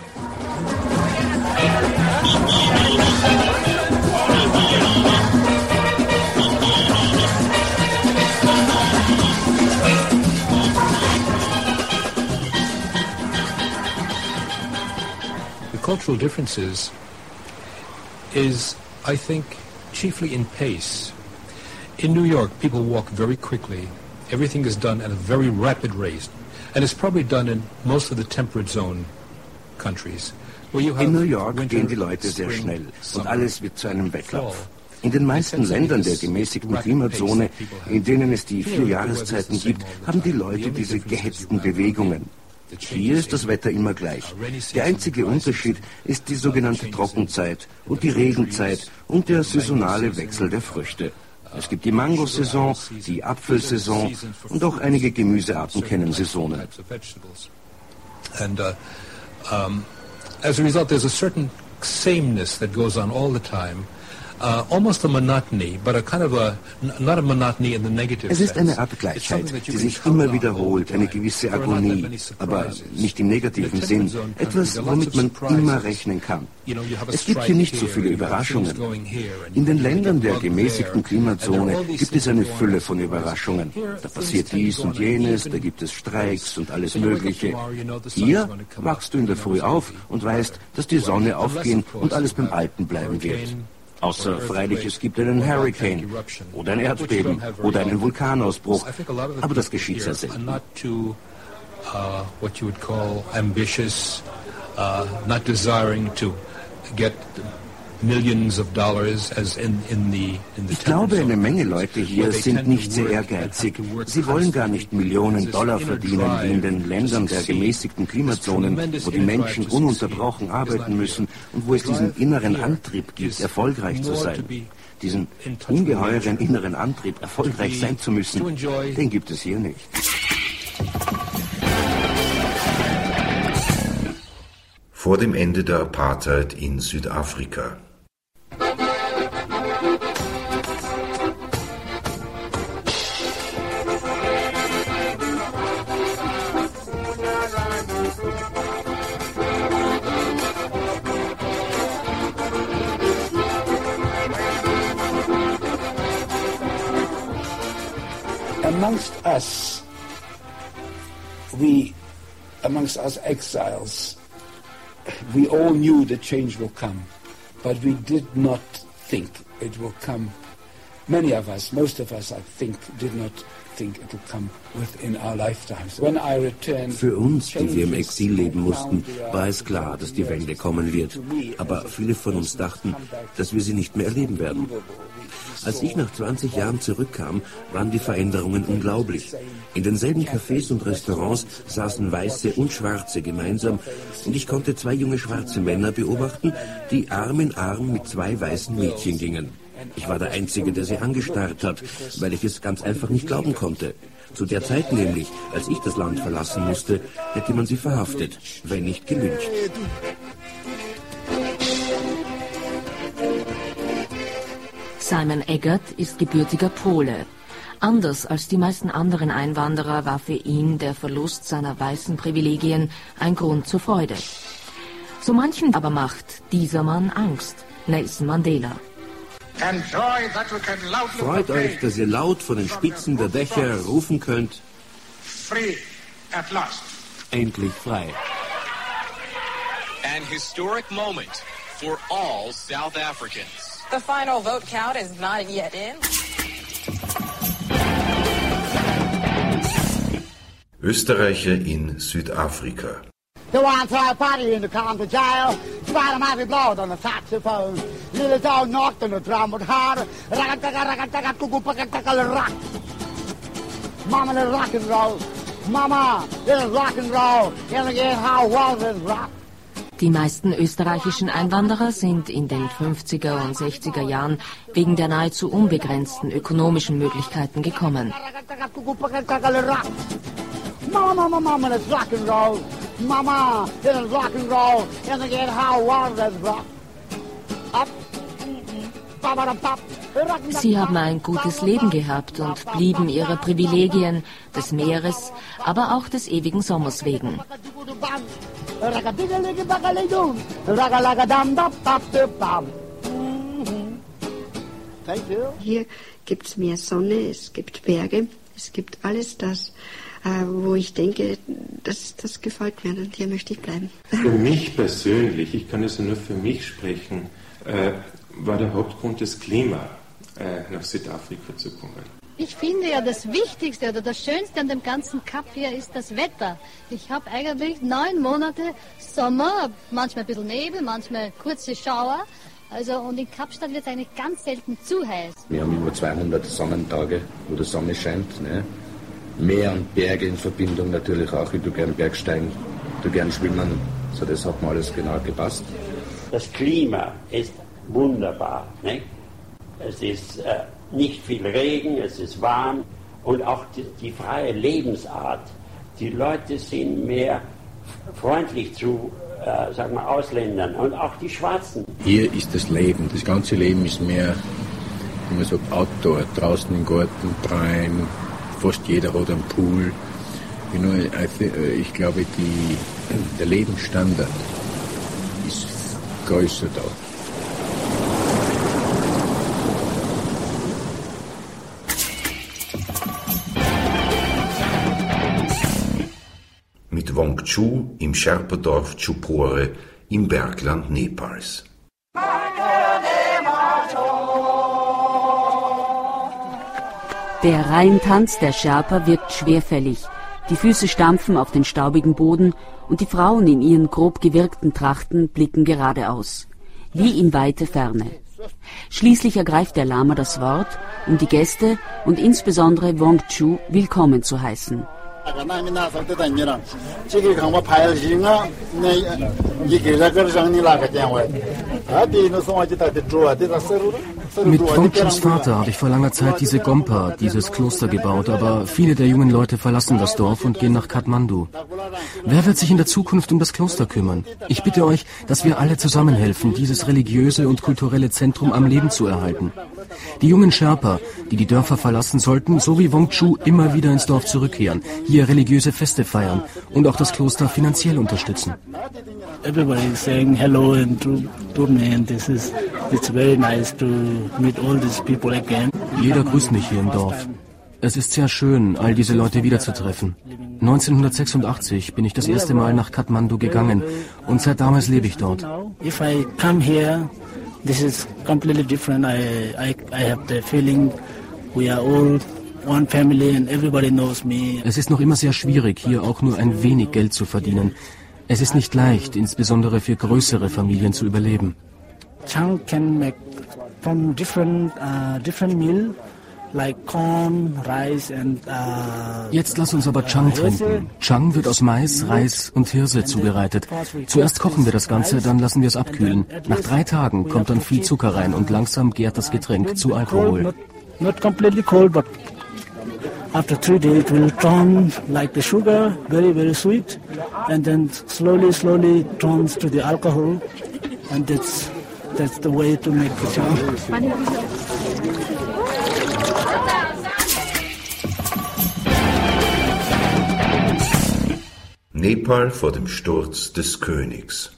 S14: The cultural differences is, I think, chiefly in pace. In New York, people walk very quickly. Everything is done at a very rapid rate. And it's probably done in most of the temperate zone countries.
S5: In New York gehen die Leute sehr schnell und alles wird zu einem Wettlauf. In den meisten Ländern der gemäßigten Klimazone, in denen es die 4 Jahreszeiten gibt, haben die Leute diese gehetzten Bewegungen. Hier ist das Wetter immer gleich. Der einzige Unterschied ist die sogenannte Trockenzeit und die Regenzeit und der saisonale Wechsel der Früchte. Es gibt die Mangosaison, die Apfelsaison und auch einige Gemüsearten kennen Saisonen.
S14: And as a result, there's a certain sameness that goes on all the time. Almost a monotony, but a kind of not a monotony in the negative sense.
S5: Es ist eine Art Gleichheit, die sich immer wiederholt, eine gewisse Agonie, aber nicht im negativen Sinn, etwas, womit man immer rechnen kann. Es gibt hier nicht so viele Überraschungen. In den Ländern der gemäßigten Klimazone gibt es eine Fülle von Überraschungen. Da passiert dies und jenes, da gibt es Streiks und alles Mögliche. Hier wachst du in der Früh auf und weißt, dass die Sonne aufgehen und alles beim Alten bleiben wird. Außer freilich, es gibt einen Hurricane oder ein Erdbeben oder einen Vulkanausbruch, aber das geschieht sehr selten. Ich glaube, eine Menge Leute hier sind nicht sehr ehrgeizig. Sie wollen gar nicht Millionen Dollar verdienen, wie in den Ländern der gemäßigten Klimazonen, wo die Menschen ununterbrochen arbeiten müssen und wo es diesen inneren Antrieb gibt, erfolgreich zu sein. Diesen ungeheuren inneren Antrieb, erfolgreich sein zu müssen, den gibt es hier nicht.
S3: Vor dem Ende der Apartheid in Südafrika.
S15: Amongst us exiles, we all knew the change will come, but we did not think it will come. Many of us, most of us, I think, did not think it will come within our lifetimes. When I returned,
S5: für uns, die wir im Exil leben mussten, war es klar, dass die Wende kommen wird. Aber viele von uns dachten, dass wir sie nicht mehr erleben werden. Als ich nach 20 Jahren zurückkam, waren die Veränderungen unglaublich. In denselben Cafés und Restaurants saßen Weiße und Schwarze gemeinsam und ich konnte 2 junge schwarze Männer beobachten, die Arm in Arm mit 2 weißen Mädchen gingen. Ich war der Einzige, der sie angestarrt hat, weil ich es ganz einfach nicht glauben konnte. Zu der Zeit nämlich, als ich das Land verlassen musste, hätte man sie verhaftet, wenn nicht gelyncht.
S11: Simon Eggert ist gebürtiger Pole. Anders als die meisten anderen Einwanderer war für ihn der Verlust seiner weißen Privilegien ein Grund zur Freude. So manchen aber macht dieser Mann Angst, Nelson Mandela.
S5: Freut euch, dass ihr laut von den Spitzen der Dächer rufen könnt, endlich frei.
S19: An historic moment for all South Africans.
S24: The final vote count is not yet in.
S3: Österreicher in Südafrika.
S25: The one side party in the county jail, spider might be blowed on the saxophone. Little dog knocked on the drum but hard. Rock. Mama, little rock and roll. Mama, little rock and roll. And again, how was it rock?
S6: Die meisten österreichischen Einwanderer sind in den 50er und 60er Jahren wegen der nahezu unbegrenzten ökonomischen Möglichkeiten gekommen.
S25: Mama, Mama, let's rock and roll. Mama, let's rock and roll. And again, how water let's rock. Up.
S6: Sie haben ein gutes Leben gehabt und blieben ihre Privilegien des Meeres, aber auch des ewigen Sommers wegen.
S17: Hier gibt es mehr Sonne, es gibt Berge, es gibt alles das, wo ich denke, das gefällt mir und hier möchte ich bleiben.
S18: Für mich persönlich, ich kann also nur für mich sprechen, war der Hauptgrund das Klima, nach Südafrika zu kommen.
S9: Ich finde ja, das Wichtigste oder das Schönste an dem ganzen Kap hier ist das Wetter. Ich habe eigentlich 9 Monate Sommer, manchmal ein bisschen Nebel, manchmal kurze Schauer. Also, und in Kapstadt wird es eigentlich ganz selten zu heiß.
S20: Wir haben über 200 Sonnentage, wo die Sonne scheint. Ne? Meer und Berge in Verbindung natürlich auch. Ich tue gern Bergsteigen, ich tue gern schwimmen. So, das hat mir alles genau gepasst.
S21: Das Klima ist wunderbar. Ne? Es ist nicht viel Regen, es ist warm und auch die freie Lebensart. Die Leute sind mehr freundlich zu sagen wir, Ausländern und auch die Schwarzen.
S20: Hier ist das Leben. Das ganze Leben ist mehr, wie man sagt, Outdoor. Draußen im Garten, treiben. Fast jeder hat einen Pool. Ich glaube, der Lebensstandard ist größer da.
S3: Mit Wongchu im Sherpa-Dorf Chupore im Bergland Nepals.
S11: Der Reihentanz der Sherpa wirkt schwerfällig. Die Füße stampfen auf den staubigen Boden und die Frauen in ihren grob gewirkten Trachten blicken geradeaus, wie in weite Ferne. Schließlich ergreift der Lama das Wort, um die Gäste und insbesondere Wongchu willkommen zu heißen.
S22: Mit Wongchus Vater habe ich vor langer Zeit diese Gompa, dieses Kloster gebaut, aber viele der jungen Leute verlassen das Dorf und gehen nach Kathmandu. Wer wird sich in der Zukunft um das Kloster kümmern? Ich bitte euch, dass wir alle zusammenhelfen, dieses religiöse und kulturelle Zentrum am Leben zu erhalten. Die jungen Sherpa, die Dörfer verlassen sollten, so wie Wongchu immer wieder ins Dorf zurückkehren, hier religiöse Feste feiern und auch das Kloster finanziell unterstützen.
S26: Everybody is saying hello and to me and it's very nice to meet all these people again.
S22: Jeder grüßt mich hier im Dorf. Es ist sehr schön, all diese Leute wiederzutreffen. 1986 bin ich das erste Mal nach Kathmandu gegangen und seit damals lebe ich dort.
S26: If I come here, this is completely different. I have the feeling we are all one family and everybody knows me.
S22: Es ist noch immer sehr schwierig, hier auch nur ein wenig Geld zu verdienen. Es ist nicht leicht, insbesondere für größere Familien zu überleben.
S26: Chang can make from different meal like corn, rice and
S22: Jetzt lass uns aber Chang trinken. Chang wird aus Mais, Reis und Hirse zubereitet. Zuerst kochen wir das Ganze, dann lassen wir es abkühlen. Nach 3 Tagen kommt dann viel Zucker rein und langsam gärt das Getränk zu Alkohol.
S26: Not completely cold, but after 3 days it will turn like the sugar, very, very sweet, and then slowly turns to the alcohol, and that's the way to make the Chang.
S3: Nepal vor dem Sturz des Königs.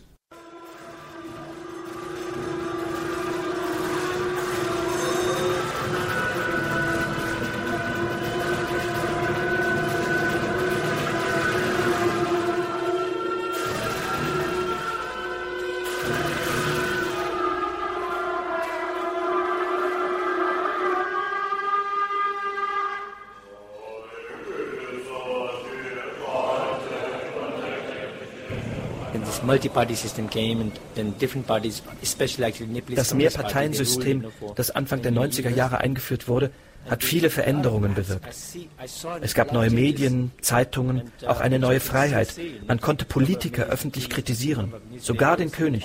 S27: Das Mehrparteiensystem, das Anfang der 90er Jahre eingeführt wurde,
S2: hat viele Veränderungen bewirkt. Es gab neue Medien, Zeitungen, auch eine neue Freiheit. Man konnte Politiker öffentlich kritisieren, sogar den König.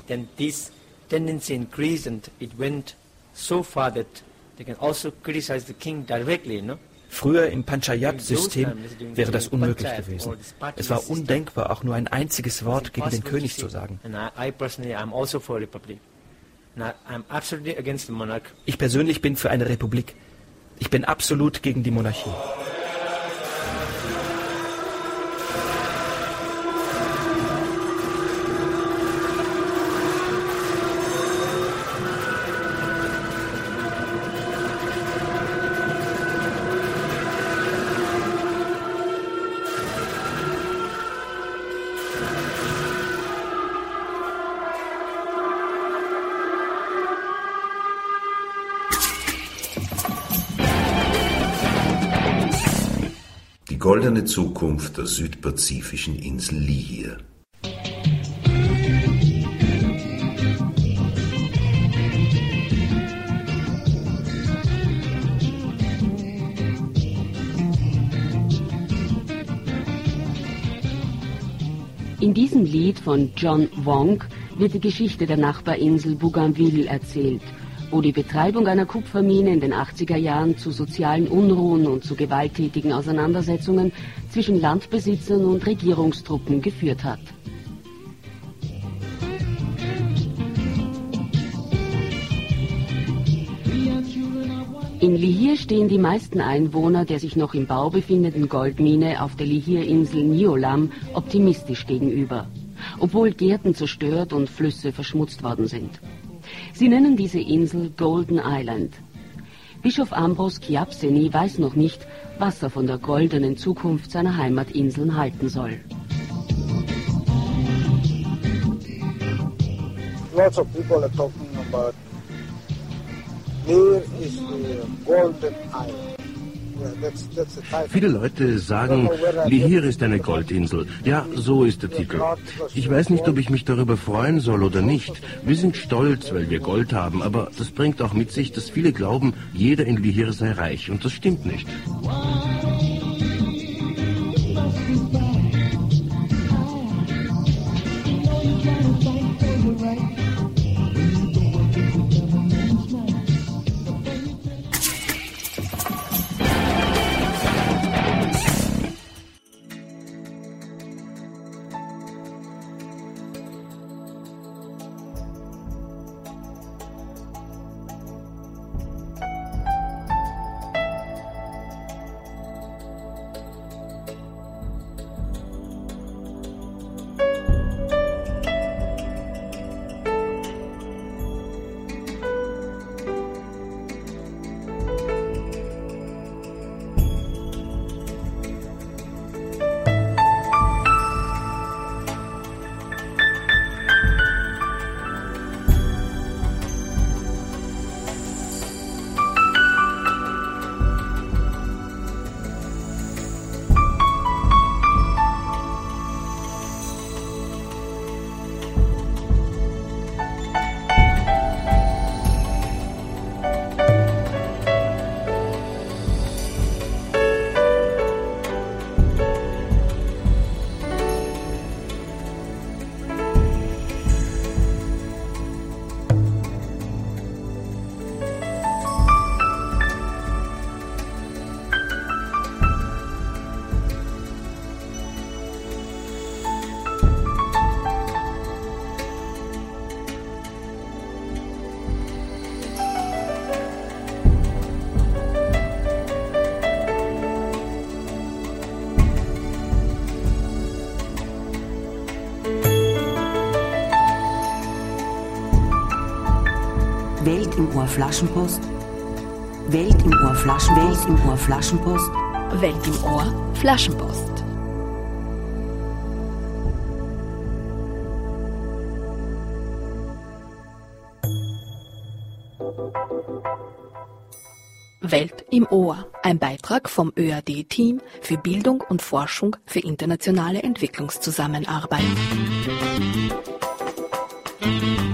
S2: Früher im Panchayat-System wäre das unmöglich gewesen. Es war undenkbar, auch nur ein einziges Wort gegen den König zu sagen. Ich persönlich bin für eine Republik. Ich bin absolut gegen die Monarchie.
S3: Die goldene Zukunft der südpazifischen Insel Lihir.
S11: In diesem Lied von John Wong wird die Geschichte der Nachbarinsel Bougainville erzählt, wo die Betreibung einer Kupfermine in den 80er Jahren zu sozialen Unruhen und zu gewalttätigen Auseinandersetzungen zwischen Landbesitzern und Regierungstruppen geführt hat. In Lihir stehen die meisten Einwohner der sich noch im Bau befindenden Goldmine auf der Lihir-Insel Niolam optimistisch gegenüber, obwohl Gärten zerstört und Flüsse verschmutzt worden sind. Sie nennen diese Insel Golden Island. Bischof Ambros Kiapseni weiß noch nicht, was er von der goldenen Zukunft seiner Heimatinseln halten soll.
S25: Lots of people are talking about here is the Golden Island.
S5: Viele Leute sagen, Lihir ist eine Goldinsel. Ja, so ist der Titel. Ich weiß nicht, ob ich mich darüber freuen soll oder nicht. Wir sind stolz, weil wir Gold haben, aber das bringt auch mit sich, dass viele glauben, jeder in Lihir sei reich. Und das stimmt nicht.
S8: Welt im Ohr Flaschenpost. Welt im Ohr Flaschenpost. Welt im Ohr Flaschenpost.
S1: Welt im Ohr Flaschenpost. Welt im Ohr, ein Beitrag vom ÖAD-Team für Bildung und Forschung für internationale Entwicklungszusammenarbeit.